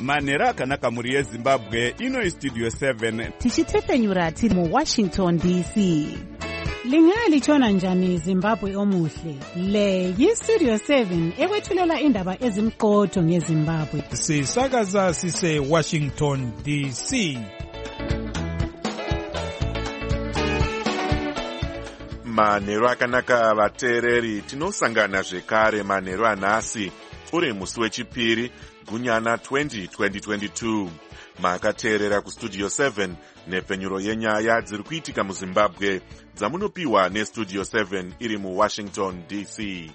manheru akanaka mhuri yezimbabwe. Ino Studio 7 tichitefenyura tiri muWashington DC. Lingaya lichona njani Zimbabwe omuhle? Le yiStudio 7 ekwethulela indaba ezimqotho ngeZimbabwe. Sisakaza sise Washington DC. Manheru akanaka vateereri, tinosangana zvekare manheru anhasi uri musi wechipiri gunyana 2022. Makateerera kuStudio 7 nepfenyuro yenyaya dziri kuitika muZimbabwe dzamunopiwa neStudio 7 iri muWashington DC.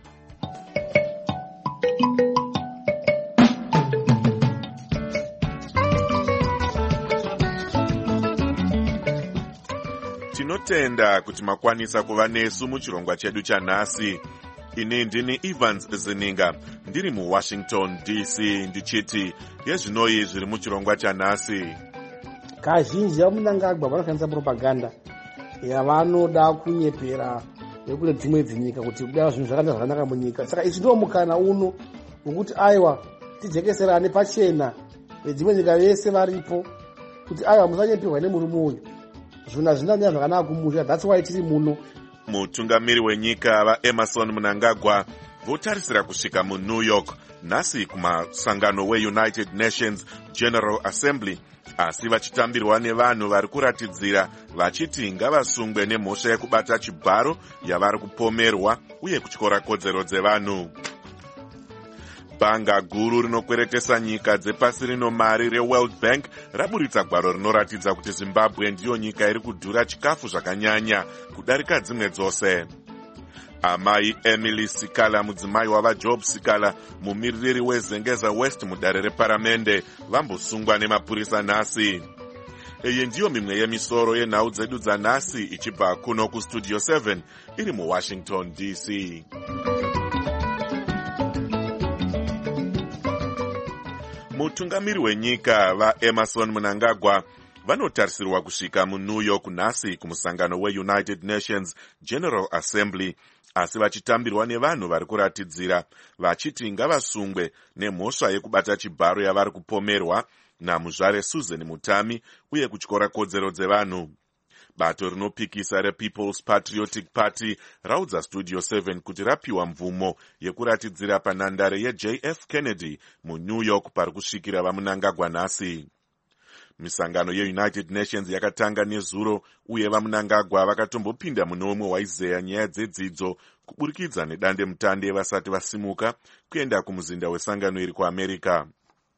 Tinotenda kuti makwanisa kuva nesu muchirongwa chedu chanhasi. Ini ndini Evans Zininga, ndiri muWashington DC, ndichiti yezvinoi zviri muchirongwa chanhasi. Kazhinji vamunangagwa vanoshandisa propaganda yavanoda kunyepera nekune dzimwe dzinyika kuti kudai zvinhu zvakanda zvakanaka munyika. Saka ichi ndiwo mukana uno wekuti aiwa tijekeserane pachena vedzimwe nyika vese varipo kuti aiwa musanyeperwa nemurume uyu. Zvinhu hazvina zvakanaka kumusha, that's why tiri muno. Mutungamiri wenyika vaEmerson Mnangagwa votarisira kusvika muNew York nhasi kumasangano weUnited Nations General Assembly, asi vachitambirwa nevanhu vari kuratidzira vachiti ngavasungwe nemhosva yekubata chibharo yavari kupomerwa uye kutyora kodzero dzevanhu. Bhanga guru rinokweretesa nyika dzepasi rino mari reWorld Bank raburitsa gwaro rinoratidza kuti Zimbabwe ndiyo nyika iri kudhura chikafu zvakanyanya kudarika dzimwe dzose. Amai Emily Sikala, mudzimai wavaJob Sikala, mumiririri weZengeza West mudare reparamende, vambosungwa nemapurisa nhasi. Iyi ndiyo mimwe yemisoro yenhau dzedu dzanhasi ichibva kuno kuStudio 7 iri muWashington DC. Mutungamiri wenyika vaEmerson Mnangagwa vanotarisirwa kusvika muNew York nhasi kumusangano weUnited Nations General Assembly, asi vachitambirwa nevanhu vari kuratidzira vachiti ngavasungwe nemhosva yekubata chibharo yavari kupomerwa namuzvare Susan Mutami uye kutyora kodzero dzevanhu. Bato rinopikisa rePeople's Patriotic Party raudza Studio 7 kuti rapiwa mvumo yekuratidzira panhandare yeJF Kennedy muNew York pari kusvikira vaMnangagwa nhasi. Misangano yeUnited Nations yakatanga nezuro uye vaMnangagwa vakatombopinda mune umwe waizeya nyaya dzedzidzo kuburikidza nedande mutande vasati vasimuka kuenda kumuzinda wesangano iri kuAmerica.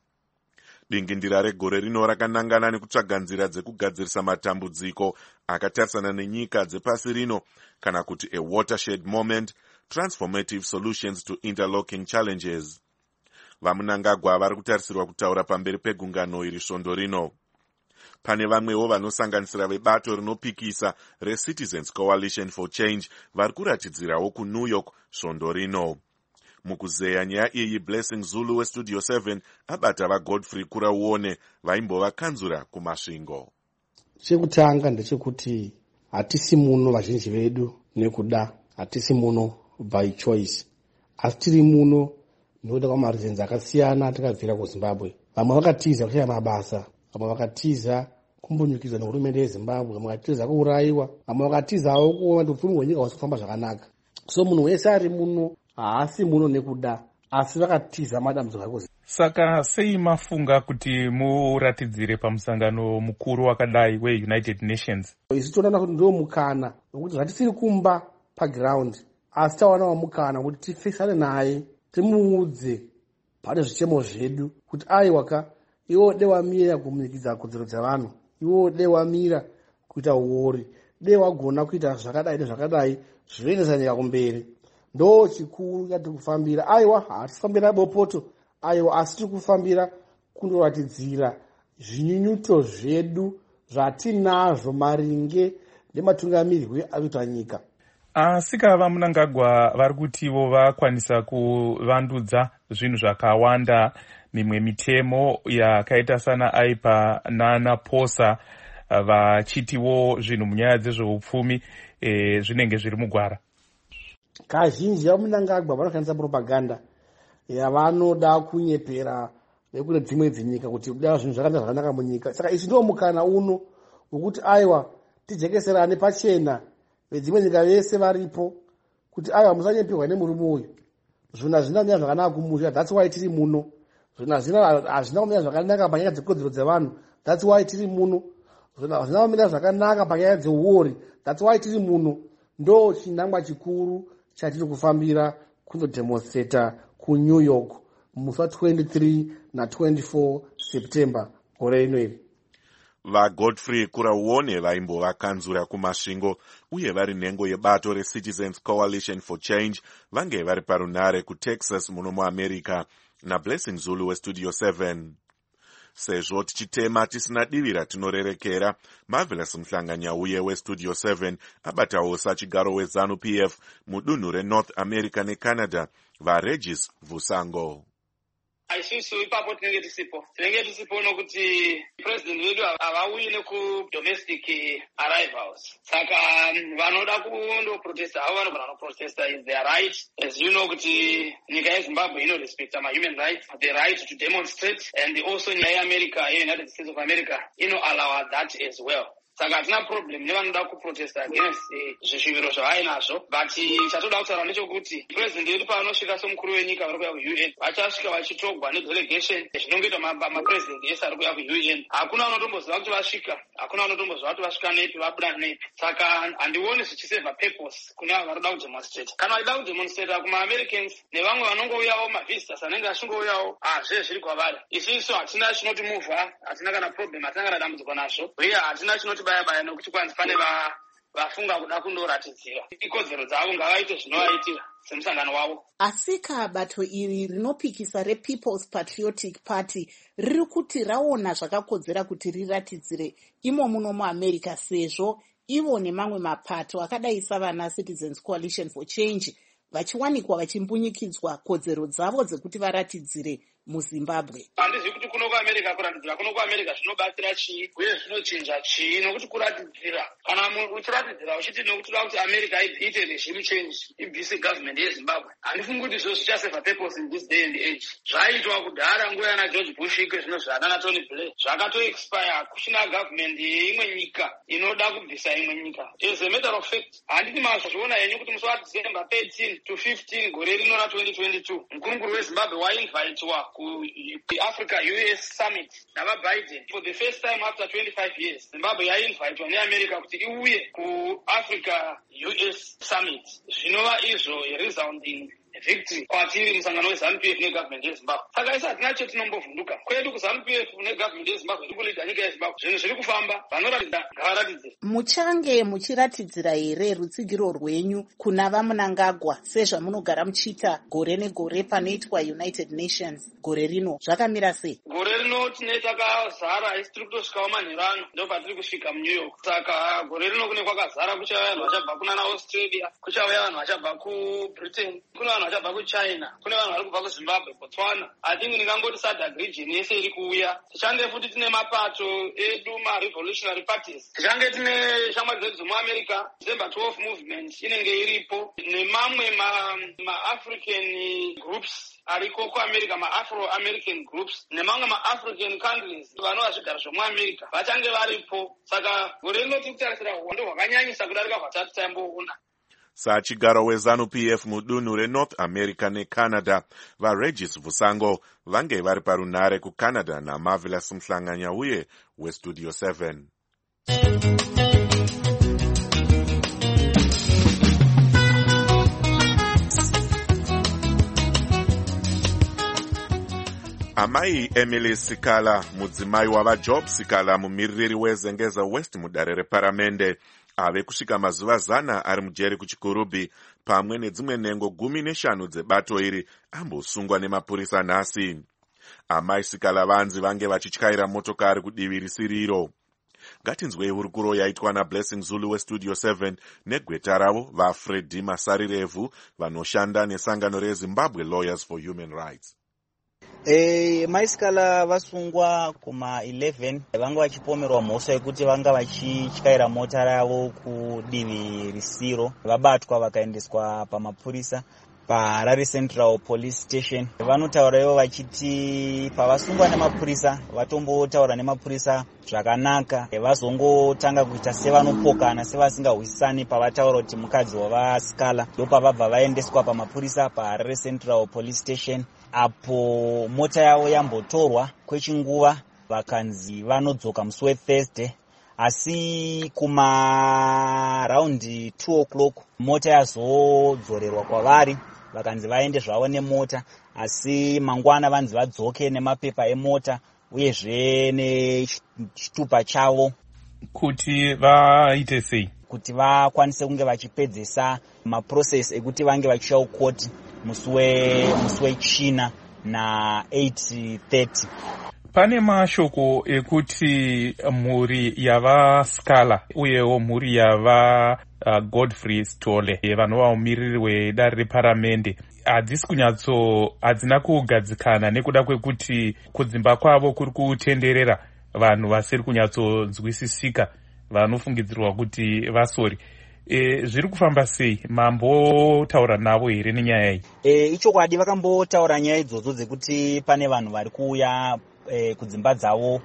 Dingindira regore rino rakanangana nekutsvaga nzira dzekugadzirisa matambudziko akatarisana nenyika dzepasi rino, kana kuti a watershed moment, transformative solutions to interlocking challenges. VaMnangagwa vari kutarisirwa kutaura pamberi pegungano iri svondo rino. Pane vamwewo vanosanganisira vebato rinopikisa reCitizens Coalition for Change vari kuratidzirawo kuNew York svondo rino. Mukuzeya nyaya iyi, Blessing Zulu weStudio 7 abata vaGodfrey Kurauone vaimbova kanzura kumasvingo. Chekutanga ndechekuti hatisi muno vazhinji vedu nekuda, hatisi muno by choice, asi tiri muno nekuda kwamareasons akasiyana tikabvira kuZimbabwe. Vamwe vakatiza kushaya mabasa, vamwe vakatiza kumbonyukidzwa nehurumende yeZimbabwe, vamwe vakatiza kuurayiwa, vamwe vakatizawo kuona kuti upfumi hwenyika hwasi kufamba zvakanaka. So munhu wese ari muno haasi muno nekuda, asi vakatiza madambudziko ari. Saka sei mafunga kuti muratidzire pamusangano mukuru wakadai weUnited Nations? Isi toona kuti ndio mukana wekuti zvatisiri kumba paground, asi tawanawo mukana kuti tifesane naye, timuudze pane zvichemo zvedu kuti aiwaka iwo de wamira kumunikidza kodzero dzavanhu, iwo de wamira kuita uori, de wagona kuita zvakadai nezvakadai zvoendesa nyika kumberi. Ndo chikuru yatiri kufambira. Aiwa hatifambira bopoto, aiwa asi tiri kufambira kundoratidzira zvinyunyuto zvedu zvatinazvo maringe nematugamiriri arikuita nyika. Asika vaMnangagwa vari kutivo vakwanisa kuvandudza zvinhu zvakawanda, mimwe mitemo yakaita sana aipa nana posa, vachitiwo zvinhu munyaya dzezveupfumi zvinenge zviri mugwara. Kazhinji vaMnangagwa vanoshandisa propaganda yavanoda kunyepera nekune dzimwe dzinyika kuti kudai zvinhu zvakanda zvakanaka munyika. Saka ichi ndiwo mukana uno wekuti aiwa tijekeserane pachena vedzimwe nyika vese varipo kuti aiwa musanyepirwa nemurume uyu. Zvinhu hazvina kumira zvakanaka kumusha, that's why tiri muno. Zvinhu hazvina kumira zvakanaka panyaya dzekodzero dzevanhu, that's why tiri muno. Zvinhu hazvina kumira zvakanaka panyaya dzeuori, that's why tiri muno. Ndo chinangwa chikuru chatiri kufambira kundodemonstrata kuNew York musi wa23 na24 September gore rino iri. VaGodfrey Kurauone vaimbova kanzura kumasvingo uye vari nhengo yebato reCitizens Coalition for Change vange vari parunare kuTexas muno muAmerica naBlessing Zulu weStudio 7. Sezvo tichitema tisina divi ratinorerekera, Marvelous Mhlanganyauye weStudio 7 abatawo sachigaro weZANU-PF mudunhu reNorth America neCanada vaRegis Vusango. Isusu ipapo tinenge tisipo nokuti president wedu havauyi nekudomestic arrivals. Saka vanoda kundoprotesta havo vanogona kuprotesta is their right. As you know kuti nyika yeZimbabwe inorespecta human rights, the right to demonstrate, and also nyika yeAmerica, United States of America, allow that as well. Saka hatina problem nevanoda kuprotesta against zvishuviro zvavainazvo, but chatoda kutaura ndechokuti president wedu paanosvika somukuru wenyika vari kuya kuUN vachasvika vachitogwa nedelegation zvinongoita mapresident ese ari kuya kuUN. Hakuna unotomboziva kuti vasvika, hakuna unotomboziva kuti vasvika nepi vabuda nepi. Saka handioni zvichiseva purpose kune avo vari kuda kudemonstrate. Kana vachida kudemonstrata kumaAmericans nevamwe vanongouyawo mavisitors anenge achingouyawo, zvese zviri kwavari. Isusu hatina chinoti muvha, hatina kana problem, hatina kana dambudziko nazvo, uye hatina chinoti baya nokuti kwanzi pane vafunga kuda kundoratidzira ikodzero dzavo ngavaite zvinovaitira semusangano wavo. Asika bato iri rinopikisa rePeople's Patriotic Party riri kuti raona zvakakodzera kuti riratidzire imo muno muAmerica sezvo ivo nemamwe mapato akadai savana Citizens Coalition for Change vachiwanikwa vachimbunyikidzwa kodzero dzavo dzekuti varatidzire muZimbabwe. Handizivi kuti kuno kuAmerica kuratidzira kuno kuAmerica zvinobatsira chii uye zvinochinja chii, nokuti kuratidzira kana uchiratidzira uchiti nokuti uda kuti America iite regime change ibvise government yeZimbabwe, handifungi kuti izvo zvichaseva purpose in this day and age. Zvaiitwa kudhara nguva yana George Bush ike zvino zvana Tony Blair zvakato-expire, kuchina government yeimwe nyika inoda kubvisa imwe nyika. As a matter of fact, handiti mazviona henyu kuti musi waDecember 13 to 15 gore rino ra2022 mukuru weZimbabwe wainvitwa Africa-US Summit navaBiden. For the first time after 25 years, Zimbabwe yainvitwa neAmerica kuti iuye kuAfrica-US Summit. Zvinova izvo resounding victory kwatiri musangano weZANU-PF negovernment yeZimbabwe. Saka isa hatina chetinombovhunduka kwedu kuZANU-PF negovernment yeZimbabwe ndikulida nyika yeZimbabwe. Zvinhu zviri kufamba, vanoratidza ngavaratidzire. Muchange muchiratidzira here rutsigiro rwenyu kuna vaMnangagwa sezvamunogara muchiita gore negore panoitwa United Nations gore rino? Zvakamira sei? Gore rino tine takazara, haisi tiri kutosvikawo manheru ano ndo patiri kusvika muNew York. Saka gore rino kune kwakazara, kuchauya vanhu vachabva kuna Australia, kuchauya vanhu vachabva kuBritain, kuna vanhu vachabva kuChina, kune vanhu vari kubva kuZimbabwe, Botswana. I think ndingangoti SADC region yese iri kuuya. Tichange futi tine mapato edu ma-revolutionary parties. Tichange tine shamwari dzedu dzomuAmerica, December 12 movement inenge iripo, nemamwe ma-African groups ariko kuAmerica, ma-Afro-American groups nemamwe ma-African countries vanova zvigaro zvomuAmerica vachange varipo. Saka gore rino tiri kutarisira uhondo hwakanyanyisa kudarika hwatati taimboona. Sachigaro weZANU-PF mudunhu reNorth America neCanada vaRegis Vusango vange vari parunare kuCanada naMarvelous Mhlanganyauye weStudio 7. Amai Emily Sikala, mudzimai wavaJob Sikala, mumiririri weZengeza West mudare reparamende, ave kusvika mazuva 100 ari mujeri kuchikurubhi pamwe nedzimwe nhengo 15 dzebato iri ambosungwa nemapurisa nhasi. Amai Sikala vanzi vange vachityaira motokari kudivi risiriro. Ngatinzwei hurukuro yaitwa naBlessing Zulu weStudio 7 negweta ravo vaFreddy Masarirevhu vanoshanda nesangano reZimbabwe Lawyers for Human Rights. Maisikala vasungwa kuma 11 vanga vachipomerwa mhosva yekuti vanga vachityaira mota ravo kudivi risiro, vabatwa vakaendeswa pamapurisa. paHarare Central Police Station. Vanotaurawo vachiti pavasungwa nemapurisa vatombotaura nemapurisa zvakanaka, vazongotanga kuita sevanopokana sevasingahwisani pavataura kuti mukadzi wavasikala. Ndopavabva vaendeswa pamapurisa paHarare Central Police Station, apo mota yavo yambotorwa kwechinguva vakanzi vanodzoka musi weThursday. Asi kumaraundi 2 o'clock mota yazodzorerwa kwavari vakanzi vaende zvavo nemota, asi mangwana vanzi vadzoke nemapepa emota uyezve nechitupa chavo. Kuti vaite sei? Kuti vakwanise kunge vachipedzesa maprocess ekuti vange vachiuya kukoti musi wechina na 8:30. Pane mashoko ekuti mhuri yavaScala uyewo mhuri yava Godfrey Stole vanova mumiriri wedare reparamende hadzina kugadzikana nekuda kwekuti kudzimba kwavo kuri kutenderera vanhu vasiri kunyatsonzwisisika vanofungidzirwa kuti vasori. Zviri kufamba sei? Mambotaura navo here nenyaya iyi? Ichokwadi vakambotaura nyaya idzodzo dzekuti pane vanhu vari kuuya kudzimba dzavo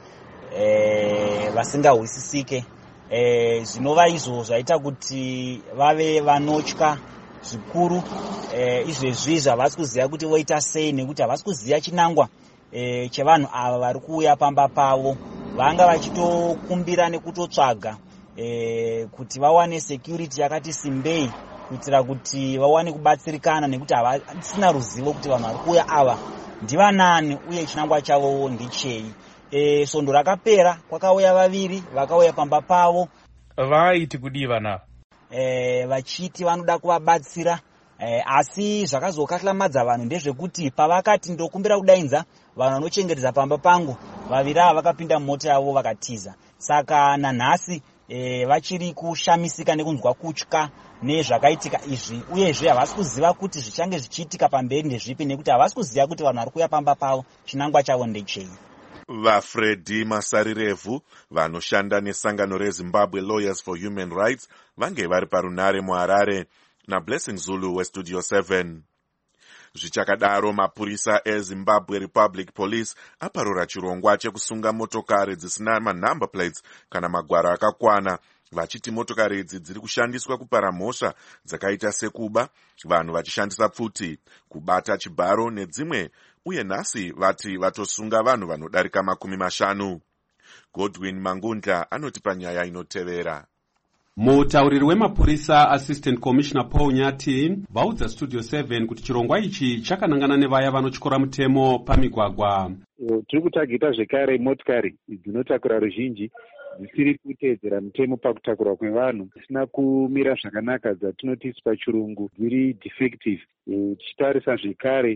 vasingahwisisike. Zvinova izvo zvaita kuti vave vanotya zvikuru. Izvezvi havasi kuziva kuti voita sei nekuti havasi kuziva chinangwa chevanhu ava vari kuuya pamba pavo. Vanga vachitokumbira nekutotsvaga kuti vawane security yakati simbei kuitira kuti vawane kubatsirikana nekuti havasina ruzivo kuti vanhu vari kuuya ava ndivanani uye chinangwa chavo ndechei. Svondo rakapera kwakauya vaviri vakauya pamba pavo. Vaiti kudiva navo? Vachiti vanoda kuvabatsira, asi zvakazokahlamadza vanhu ndezvekuti pavakati ndokumbira kudainza vanhu vanochengetedza pamba pangu, vaviri ava vakapinda mumota yavo vakatiza. Saka nanhasi vachiri kushamisika nekunzwa kutya nezvakaitika izvi, uyezve havasi kuziva kuti zvichange zvichiitika pamberi ndezvipi nekuti havasi kuziva kuti vanhu vari kuuya pamba pavo chinangwa chavo ndechei. VaFreddy Masarirevhu vanoshanda nesangano reZimbabwe Lawyers for Human Rights vange vari parunare muHarare naBlessing Zulu weStudio 7. Zvichakadaro mapurisa eZimbabwe Republic Police aparura chirongwa chekusunga motokari dzisina manumber plates kana magwaro akakwana, vachiti motokari idzi dziri kushandiswa kupara mhosva dzakaita sekuba, vanhu vachishandisa pfuti, kubata chibharo nedzimwe, uye nhasi vati vatosunga vanhu vanodarika 50. Godwin Mangundla anoti panyaya inotevera. Mutauriri wemapurisa Assistant Commissioner Paul Nyati vaudza Studio 7 kuti chirongwa ichi chakanangana nevaya vanotyora mutemo pamigwagwa. Tiri kutagita zvekare motikari dzinotakura ruzhinji dzisiri kuteedzera mutemo pakutakura kwevanhu, dzisina kumira zvakanaka, dzatinoti pachirungu dziri defective. Tichitarisa zvekare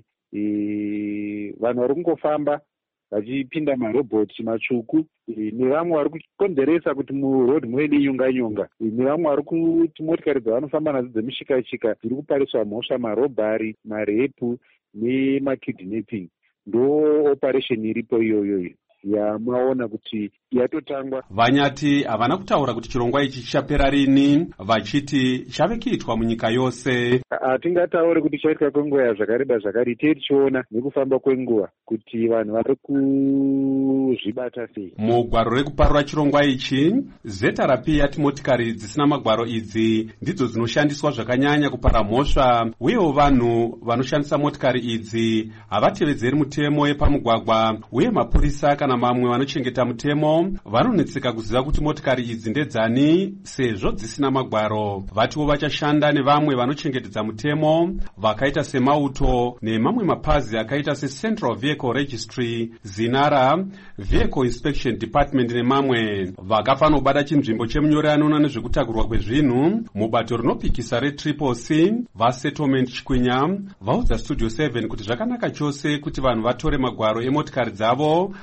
vanhu vari kungofamba vachipinda marobhoti matsvuku, nevamwe vari kukonzeresa kuti muroad muve nenyonga-nyonga, nevamwe vari kuti motikari dzavanofamba nadzo dzemishikashika dziri kupariswa mhosva, marobhari, marepu nemakidnapping. Ndo operation iripo iyoyo yamaona kuti yatotangwa. Vanyati havana kutaura kuti chirongwa ichi chichapera rini, vachiti chave kuitwa munyika yose. Hatingataure kuti chaitika kwenguva zvakareba zvakari, tichiona nekufamba kwenguva kuti vanhu vari kuzvibata sei. Mugwaro rekuparura chirongwa ichi, ZRP yati motikari dzisina magwaro idzi ndidzo dzinoshandiswa zvakanyanya kupara mhosva, uyewo vanhu vanoshandisa motikari idzi havatevedzeri mutemo yepamugwagwa, uye mapurisa kana mamwe vanochengeta mutemo vanonetseka kuziva kuti motikari idzi ndedzani sezvo dzisina magwaro. Vatiwo vachashanda nevamwe vanochengetedza mutemo vakaita semauto nemamwe mapazi akaita seCentral Vehicle Registry, Zinara, Vehicle Inspection Department nemamwe. Vakafanobata chinzvimbo chemunyori anoona nezvekutakurwa kwezvinhu mubato rinopikisa reTriple C vaSettlement Chikwinya vaudza Studio 7 kuti zvakanaka chose kuti vanhu vatore magwaro emotikari dzavo, asi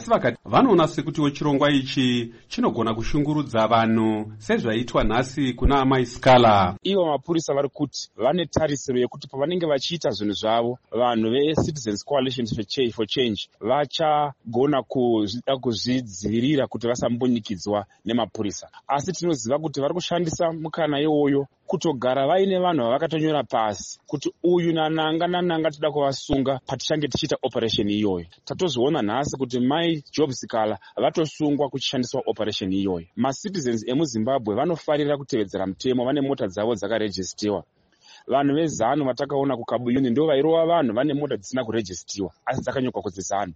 asi vakati vanoona sekutiwo chirongwa ichi chinogona kushungurudza vanhu sezvaitwa nhasi kuna amai Scala. Ivo mapurisa vari kuti vane tarisiro yekuti pavanenge vachiita zvinhu zvavo, vanhu veCitizens Coalition for Change vachagona kuzvidzivirira kuti vasambunyikidzwa nemapurisa. Asi tinoziva kuti vari kushandisa mukana iwoyo kutogara vaine vanhu vavakatonyora pasi kuti uyu nananga tida kuvasunga patichange tichiita operation iyoyo. Tatozviona nhasi kuti mai Job Scala vatosungwa kuchishandiswa operation iyoyo. MaCitizens emuZimbabwe vanofarira kutevedzera mutemo, vane mota dzavo dzakarejistiwa. Vanhu vezanu vatakaona kukabuyuni ndo vairova vanhu vane mota dzisina kurejistiwa asi dzakanyorwa kuti zanu.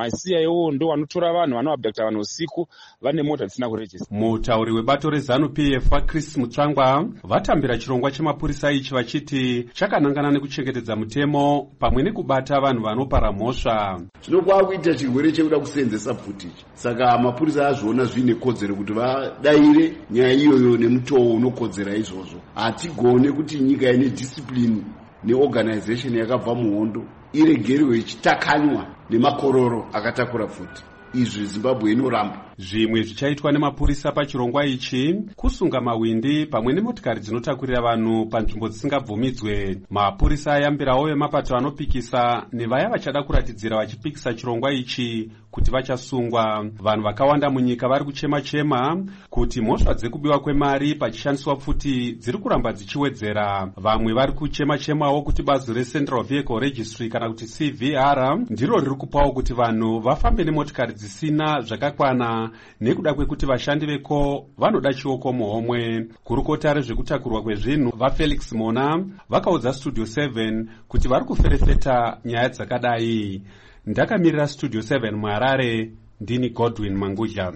MaCIO ndo vanotora vanhu vanovabhekta vanhu usiku vane mota dzisina kurejistiwa. Mutauri webato rezanu PF Chris Mutsvangwa vatambira chirongwa chemapurisa ichi vachiti chakanangana nekuchengetedza mutemo pamwe nekubata vanhu vanopara mhosva. Zvinokuita chirwere chekuda kuseenzesa footage. Saka mapurisa azviona zvine kodzero kuti vadaire nyaya iyoyo nemutoo unokodzera izvozvo. Hatigone kuti nyika ine discipline neorganization yakabva muhondo iregerwe ichitakanywa nemakororo akatakura futi. Izvi Zimbabwe inoramba. Zvimwe zvichaitwa nemapurisa pachirongwa ichi kusunga mawindi pamwe nemotikari dzinotakurira vanhu panzvimbo dzisingabvumidzwe. Mapurisa ayambirawo vemapato anopikisa nevaya vachada kuratidzira vachipikisa chirongwa ichi kuti vachasungwa. Vanhu vakawanda munyika vari kuchema-chema kuti mhosva dzekubiwa kwemari pachishandiswa pfuti dziri kuramba dzichiwedzera. Vamwe vari kuchema-chemawo kuti bazi reCentral Vehicle Registry kana kuti CVR ndiro riri kupawo kuti vanhu vafambe nemotikari dzisina zvakakwana nekuda kwekuti vashandi veko vanoda chioko muhomwe. Kurukota rezvekutakurwa kwezvinhu vaFelix Mona vakaudza Studio 7 kuti vari kuferefeta nyaya dzakadai. Ndakamirira Studio 7 muHarare, ndini Godwin Manguja.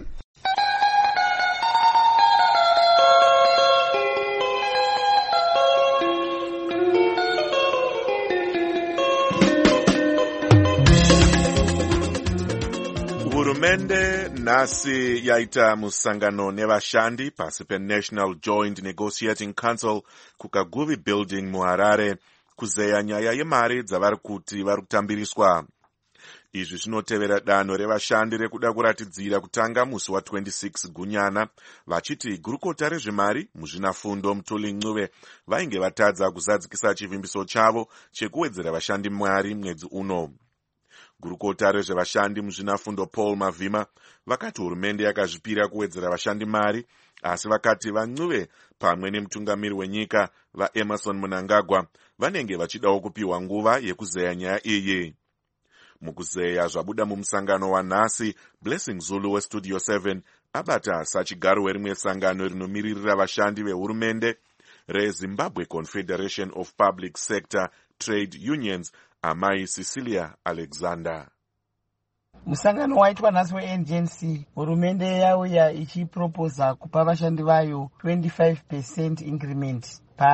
Hurumende nhasi yaita musangano nevashandi pasi peNational Joint Negotiating Council kuKaguvi Building muHarare kuzeya nyaya yemari dzavari kuti vari kutambiriswa. Izvi zvinotevera danho revashandi rekuda kuratidzira kutanga musi wa26 Gunyana vachiti gurukota rezvemari muzvinafundo Mutuli Ncube vainge vatadza kuzadzikisa chivimbiso chavo chekuwedzera vashandi mari mwedzi uno. Gurukota rezvevashandi muzvinafundo Paul Mavhima vakati hurumende yakazvipira kuwedzera vashandi mari, asi vakati vaNcube pamwe nemutungamiri wenyika vaEmerson Mnangagwa vanenge vachidawo kupiwa nguva yekuzeya nyaya iyi. Mukuzeya zvabuda mumusangano wanhasi, Blessing Zulu weStudio 7 abata sachigaro werimwe sangano rinomiririra vashandi vehurumende reZimbabwe Confederation of Public Sector Trade Unions, amai Cecilia Alexander. Musangano waitwa nhasi weNGNC, hurumende yauya ichiproposa kupa vashandi vayo 25% increment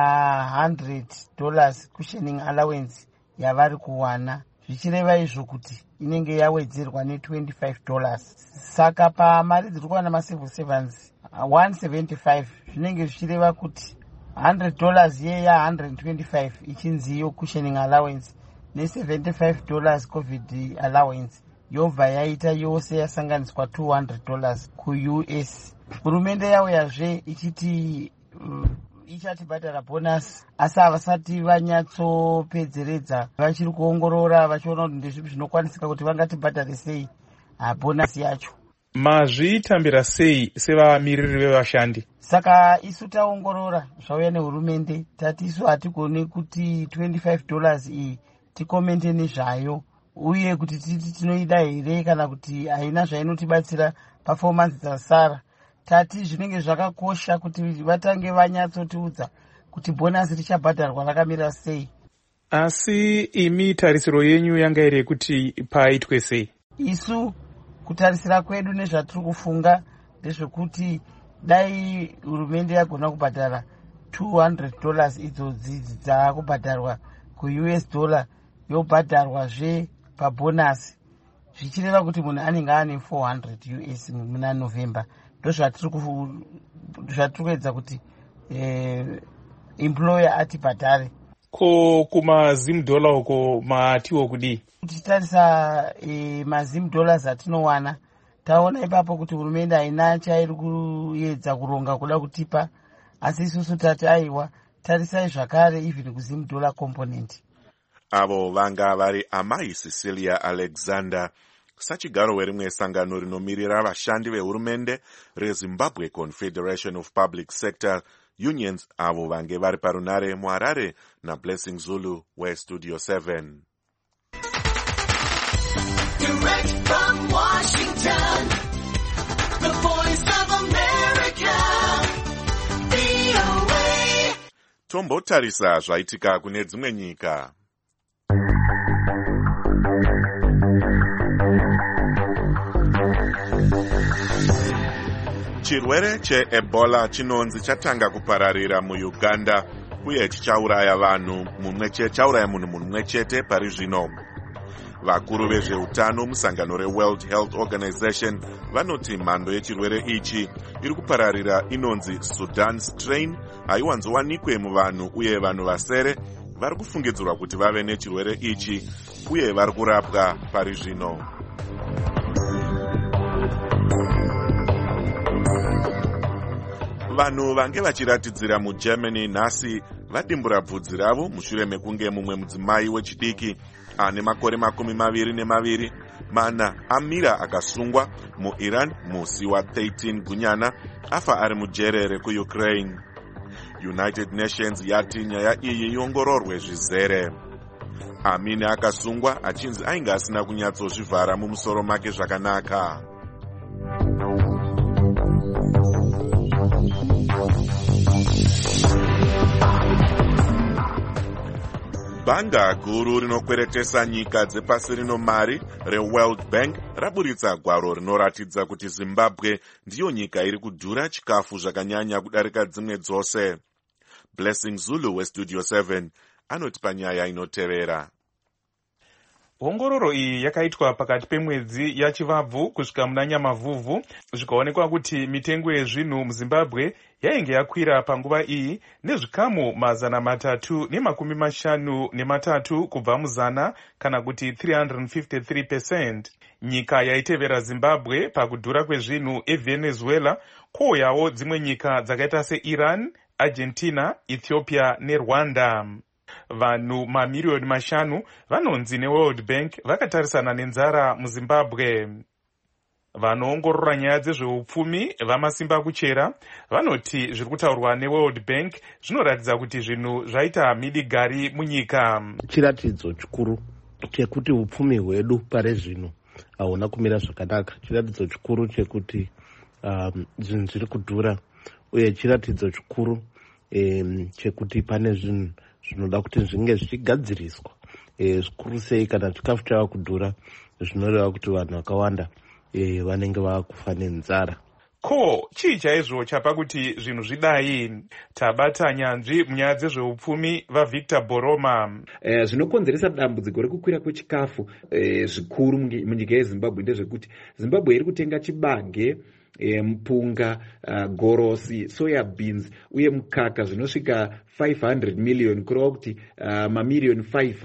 pa$100 cushioning allowance yavari kuwana, zvichireva izvo kuti inenge yawedzerwa ne$25. Saka pamari dziri kuwana macivil servants 175 zvinenge zvichireva kuti $100 yeya 125 ichinziyo cushioning allowance ne$75 covid allowance yobva yaita yose yasanganiswa $200 kuUS. Hurumende yauyazve ichiti ichatibhadhara bonus, asi havasati vanyatsopedzeredza, vachiri kuongorora vachiona kuti ndezvipi zvinokwanisika kuti vangatibhadhare sei bonasi yacho. Mazvitambira sei sevamiriri vevashandi? Saka isu taongorora zvauya nehurumende, tati isu hatigone kuti $25 iyi tikomende nezvayo, uye kuti titi tinoida here kana kuti haina zvainotibatsira performance dzasara. Tati zvinenge zvakakosha kuti vatange vanyatsotiudza kuti bonasi richabhadharwa rakamira sei. Asi imi tarisiro yenyu yanga iri kuti paitwe sei? Isu kutarisira kwedu nezvatiri kufunga ndezvekuti dai hurumende yagona kubhadhara $200 idzodzi dzakubhadharwa kuUS dollar yobhadharwazve pabonasi, zvichireva kuti munhu anenge ane $400 muna November. Ndozvatiri kuedza kuti employer atibhadhare. Ko kumaZim dollar uko matiwo kudii? Titarisa maZim dollars atinowana taona ipapo kuti hurumende haina chairi kuedza kuronga kuda kutipa, asi isusu tati aiwa tarisai zvakare even kuzim dollar component. Avo vanga vari amai Cecilia Alexander, sachigaro werimwe sangano rinomirira vashandi vehurumende reZimbabwe Confederation of Public Sector Unions, avo vange vari parunare muHarare naBlessing Zulu weStudio 7. Direct from Washington, the voice of America, VOA. Tombotarisa zvaitika kune dzimwe nyika. Chirwere cheEbola chinonzi chatanga kupararira muUganda uye chichauraya munhu mumwe chete pari zvino. Vakuru vezveutano musangano reWorld Health Organization vanoti mhando yechirwere ichi iri kupararira inonzi Sudan strain haiwanzowanikwe muvanhu uye vanhu vasere vari kufungidzirwa kuti vave nechirwere ichi uye vari kurapwa pari zvino. Vanhu vange vachiratidzira muGermany nhasi vadimbura bvudzi ravo mushure mekunge mumwe mudzimai wechidiki ane makore 22 amira akasungwa muIran musi wa13 gunyana afa ari mujere rekuUkraine. United Nations yati nyaya iyi iongororwe zvizere. Amine akasungwa achinzi ainge asina kunyatsozvivhara mumusoro make zvakanaka. Bhanga guru rinokweretesa nyika dzepasi rino mari reWorld Bank raburitsa gwaro rinoratidza kuti Zimbabwe ndiyo nyika iri kudhura chikafu zvakanyanya kudarika dzimwe dzose. Blessing Zulu weStudio 7 anoti panyaya inotevera. Ongororo iyi yakaitwa pakati pemwedzi yaChivabvu kusvika muna Nyamavhuvhu, zvikaonekwa kuti mitengo yezvinhu muZimbabwe yainge yakwira panguva iyi nezvikamu 353 kubva muzana, kana kuti 353%. Nyika yaitevera Zimbabwe pakudhura kwezvinhu eVenezuela, kwouyawo dzimwe nyika dzakaita seIran, Argentina, Ethiopia neRwanda. Vanhu mamiliyoni 5 vanonzi neWorld Bank vakatarisana nenzara muZimbabwe. Vanoongorora nyaya dzezveupfumi vamasimba kuchera vanoti zviri kutaurwa neWorld Bank zvinoratidza kuti zvinhu zvaita midigari munyika. Chiratidzo chikuru chekuti upfumi hwedu pare zvino hauna kumira zvakanaka. Chiratidzo chikuru chekuti zvinhu zviri kudhura, uye chiratidzo chikuru chekuti pane zvinhu zvinoda kuti zvinge zvichigadziriswa, zvikuru sei kana chikafu chava kudhura, zvinoreva kuti vanhu vakawanda vanenge vakufa nenzara. Ko chii chaizvo chapa kuti zvinhu zvidai? Tabata nyanzvi munyaya dzezveupfumi vaVictor Boroma. Zvinokonzeresa dambudziko rekukwira kwechikafu zvikuru munyika yeZimbabwe ndezvekuti Zimbabwe iri kutenga chibage, mpunga, gorosi, soya beans uye mukaka zvinosvika 500 million kureva kuti mamiliyoni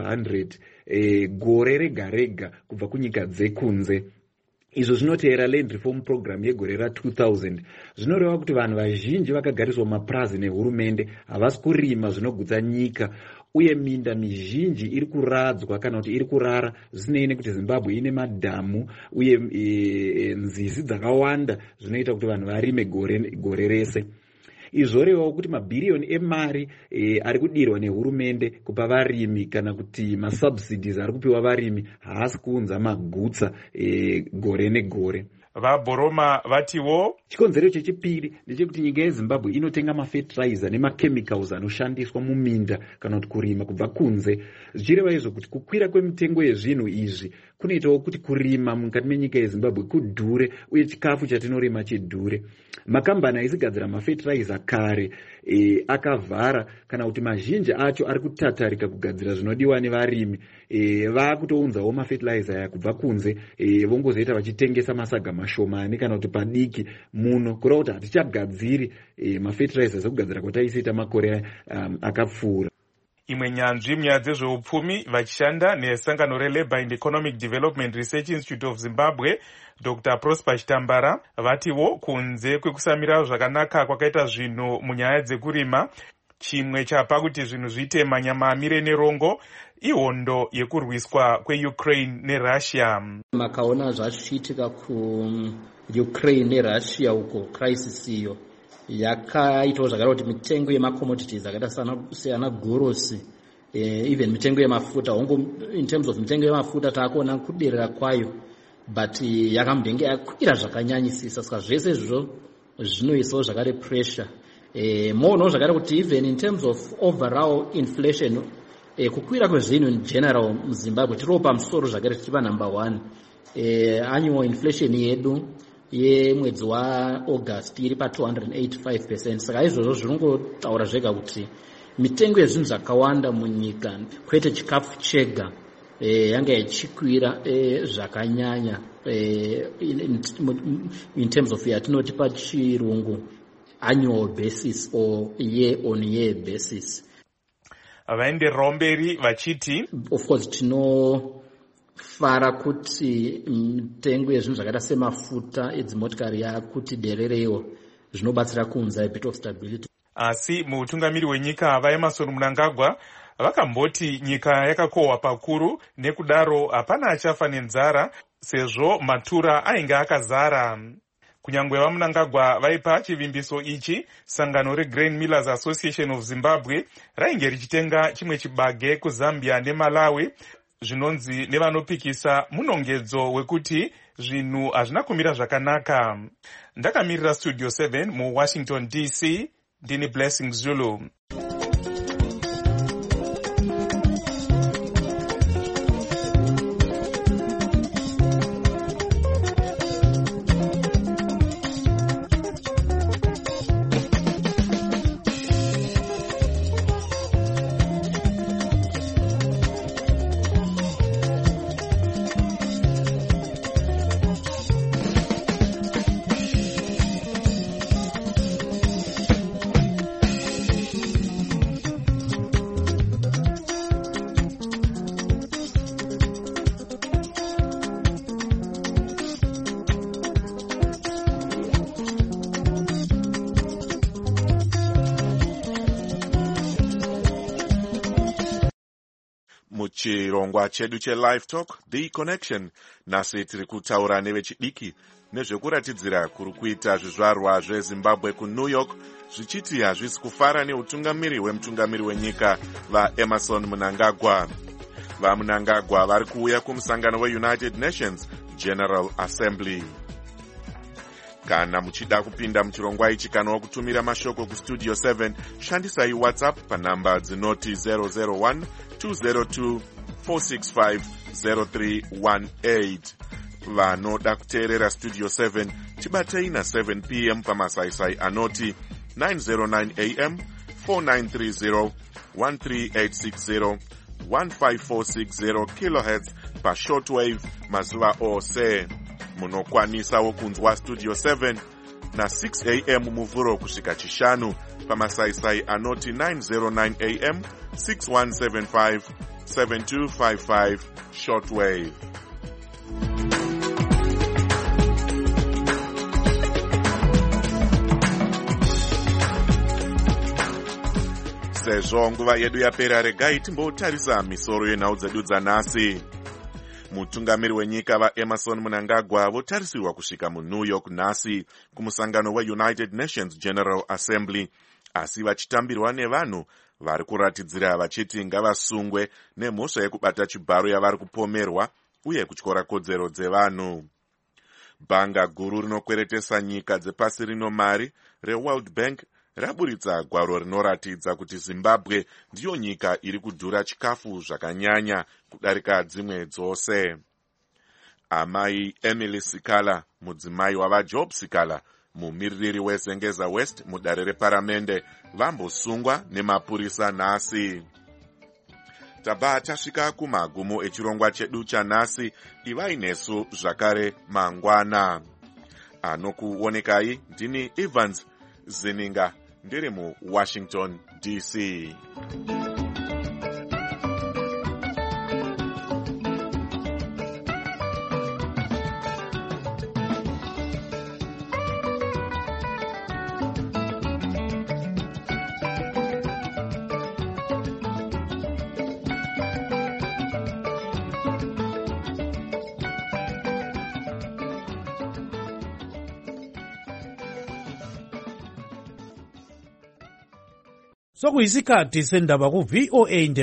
500 gore rega rega kubva kunyika dzekunze. Izvo zvinotevera Land Reform Program yegore ra2000. Zvinoreva kuti vanhu vazhinji vakagariswa mapurazi nehurumende havasi kurima zvinogutsa nyika, uye minda mizhinji iri kuradzwa kana kuti iri kurara, zvinei nekuti Zimbabwe ine madhamu uye nzizi dzakawanda zvinoita kuti vanhu varime gore rese. Izvorevawo kuti mabhiriyoni emari ari kudirwa nehurumende kupa varimi kana kuti masubsidies ari kupiwa varimi haasi kuunza magutsa gore negore. VaBoroma vatiwo chikonzero chechipiri ndechekuti nyika yeZimbabwe inotenga mafertilizer nemachemicals anoshandiswa muminda kana kuti kurima kubva kunze. Zvichireva izvo kuti kukwira kwemitengo yezvinhu izvi kunoitawo kuti kurima mukati menyika yeZimbabwe kudhure uye chikafu chatinorima chidhure. Makambani aisigadzira mafertilizer kare akavhara kana kuti mazhinji acho ari kutatarika kugadzira zvinodiwa nevarimi. Vakutounzawo mafertilizer aya kubva kunze, vongozoita vachitengesa masaga mashomani kana kuti padiki muno, kureva kuti hatichagadziri mafertilizer sekugadzira kwataisiita makore akapfuura. imwe nyanzvi munyaya dzezveupfumi vachishanda nesangano relabour and economic development research institute of Zimbabwe, Dr. Prosper Chitambara, vatiwo kunze kwekusamira zvakanaka kwakaita zvinhu munyaya dzekurima, chimwe chapa kuti zvinhu zviite manyama amire nerongo ihondo yekurwiswa kweUkraine neRussia. Makaona zvachiitika kuUkraine neRussia uko crisis iyo yakaitawo zvakare kuti mitengo yemacommodities akaita seana gorosi, even mitengo yemafuta, hongu in terms of mitengo yemafuta taakuona kuderera kwayo, but yakambenge yakwira zvakanyanyisisa. Saka zvese izvozvo zvinoisawo zvakare pressure. Mono zvakare kuti even in terms of overall inflation, kukwira kwezvinhu in general muZimbabwe tiri pamusoro zvakare tichiva number 1. Annual inflation yedu yemwedzi waAugust iri pa 285%. Saka izvozvo zvinongotaura zvega kuti mitengo yezvinhu zvakawanda munyika, kwete chikafu chega, yanga ichikwira zvakanyanya in terms of yatinoti pachirungu annual basis or year on year basis. Vaendererawo mberi vachiti of course tinofara kuti mitengo yezvinhu zvakaita semafuta edzimotikari yakuti derereiwo, zvinobatsira kuunza a bit of stability. Asi mutungamiri wenyika vaEmmerson Mnangagwa vakamboti nyika yakakohwa pakuru, nekudaro hapana achafa nenzara sezvo matura ainge akazara. Kunyangwe vaMnangagwa vaipa chivimbiso ichi, sangano reGrain Millers Association of Zimbabwe rainge richitenga chimwe chibage kuZambia neMalawi, zvinonzi nevanopikisa munongedzo wekuti zvinhu hazvina kumira zvakanaka. Ndakamirira Studio 7 muWashington DC, ndini Blessing Zulu. Muchirongwa chedu cheLive Talk, The Connection, nasi tiri kutaura nevechidiki nezvekuratidzira kuri kuita zvizvarwa zveZimbabwe kuNew York, zvichiti hazvisi kufara neutungamiri hwemutungamiri wenyika vaEmmerson Mnangagwa. VaMnangagwa vari kuuya kumusangano weUnited Nations General Assembly. Kana muchida kupinda muchirongwa ichi kana wakutumira mashoko kuStudio 7, shandisai WhatsApp panamba dzinoti 001 202 465 0318. Vanoda kuteerera Studio 7 tibatei na7 p.m. pamasaisai anoti 909 a.m. 4930 13860 15460 kHz pashortwave mazuva ose. Munokwanisawo kunzwa Studio 7 na 6 a.m. muvhuro kusvika chishanu pamasaisai anoti 909 a.m. 6175 7255 shortwave. Sezvo nguva yedu yapera, regai timbotarisa misoro yenhau dzedu dzanhasi. Mutungamiri wenyika vaEmmerson Mnangagwa votarisirwa kusvika muNew York nhasi kumusangano weUnited Nations General Assembly, asi vachitambirwa nevanhu vari kuratidzira vachiti ngavasungwe nemhosva yekubata chibharo yavari kupomerwa uye kutyora kodzero dzevanhu. Bhanga guru rinokweretesa nyika dzepasi rino mari reWorld Bank raburitsa gwaro rinoratidza kuti Zimbabwe ndiyo nyika iri kudhura chikafu zvakanyanya kudarika dzimwe dzose. Amai Emily Sikala, mudzimai wavaJob Sikala, mumiririri weZengeza West mudare reparamende, vambosungwa nemapurisa nhasi. Tabva tasvika kumagumo echirongwa chedu chanhasi. Ivai nesu zvakare mangwana. Anokuonekai ndini Evans Zininga, ndiri muWashington DC. sokuyisikhathi sendaba ku-VOA